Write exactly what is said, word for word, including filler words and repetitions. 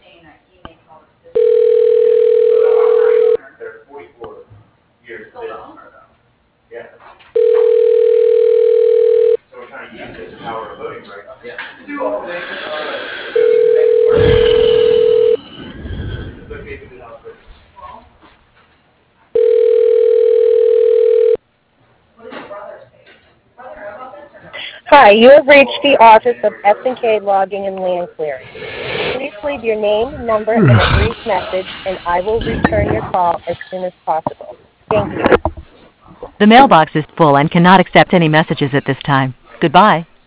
They're forty-four years. Still the owner though. Yeah. So we're trying to use this power of voting rights. Yeah. To do all things. It's okay to do that. Hi, you have reached the office of S and K Logging and Land Clearing. Please leave your name, number, and a brief message, and I will return your call as soon as possible. Thank you. The mailbox is full and cannot accept any messages at this time. Goodbye.